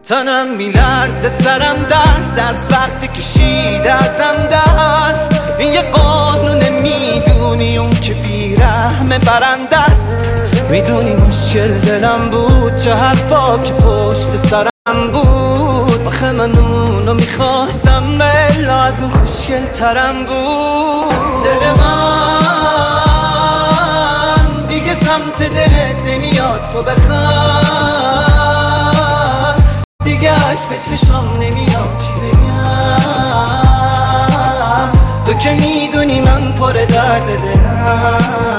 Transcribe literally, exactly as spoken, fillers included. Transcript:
تنم میلرزه سرم درد از وقتی کشید ازم دست. این یه قانون میدونی اون که بیرحمه برنده است. میدونی مشکل دلم بود چه حرفا که پشت سرم بود. آخه من اونو میخواستم الا از اون خوشگل ترم بود. دل من دیگه سمت دلت نمیاد تو بخواه. دیگه عشق چشام نمیاد چی بگم. تو که میدونی من پر درد دلم.